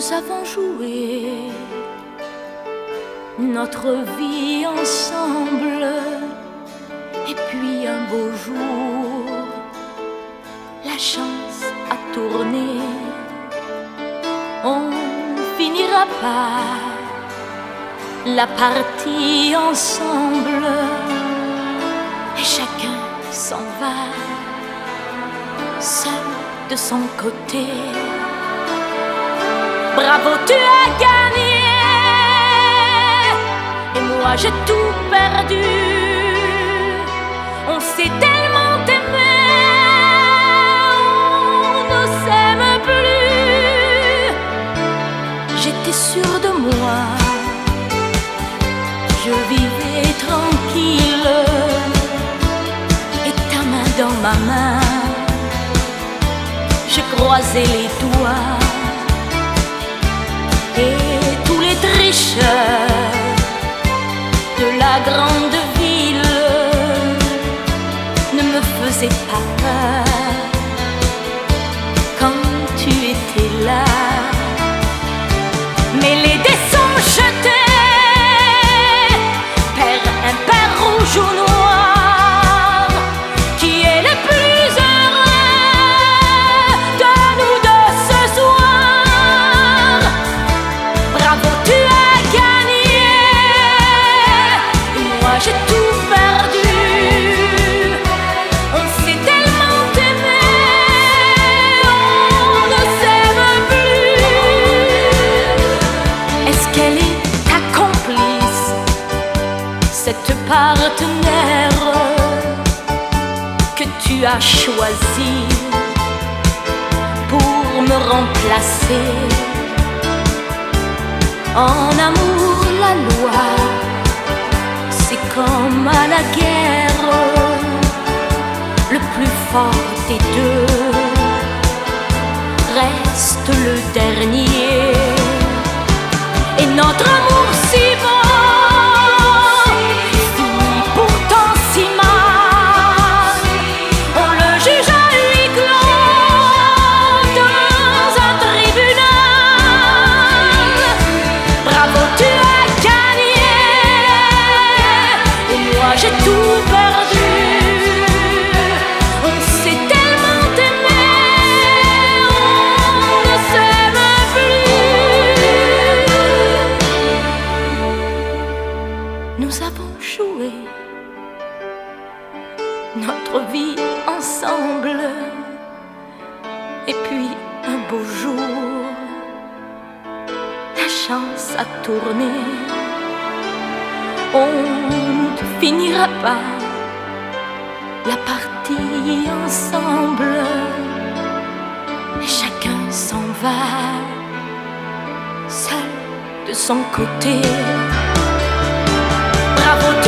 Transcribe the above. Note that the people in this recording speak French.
Nous avons joué notre vie ensemble, et puis un beau jour, la chance a tourné. On finira par la partie ensemble, et chacun s'en va, seul de son côté. Bravo, tu as gagné, et moi j'ai tout perdu. On s'est tellement aimé, on ne s'aime plus. J'étais sûre de moi, je vivais tranquille, et ta main dans ma main, je croisais les doigts. Et tous les tricheurs de la grande ville ne me faisaient pas peur quand tu étais là. Mais les dés sont jetés, père impair, rouge ou noir, qui est le plus heureux de nous deux ce soir. Bravo, tu as gagné, et moi j'ai tout perdu. On s'est tellement aimé, on ne s'aime plus. Est-ce qu'elle est ta complice, cette partenaire que tu as choisi pour me remplacer? En amour, la loi, c'est comme à la guerre, le plus fort des deux reste le dernier. Et notre amour si beau finit pourtant si mal. On le juge à huis clos dans un tribunal. Bravo, tu as gagné, et moi j'ai tout perdu. On s'est tellement aimé, on ne s'aime plus. Nous avons joué notre vie ensemble, et puis un beau jour, la chance a tourné. On ne finira pas la partie ensemble, et chacun s'en va, seul de son côté. Bravo.